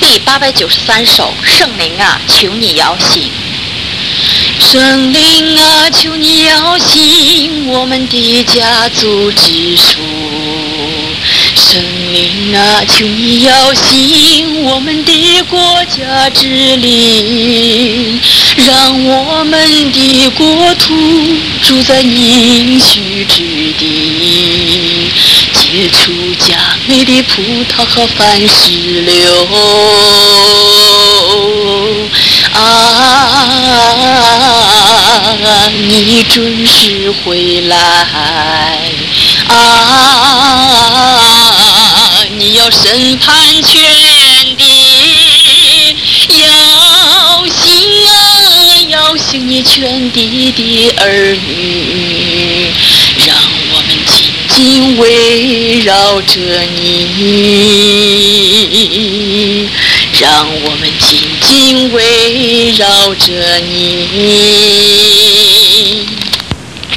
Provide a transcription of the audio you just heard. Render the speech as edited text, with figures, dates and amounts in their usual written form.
第893首，圣灵啊，求你摇醒。圣灵啊，求你摇醒我们的家族之树。圣灵啊，求你摇醒我们的国家之灵，让我们的国土住在应许之地，结出佳美的葡萄和番石榴。啊，你准时回来啊！你要审判全地，要醒啊，要醒你全地的儿女，让我们紧紧围绕着你，让我们紧紧围绕着你。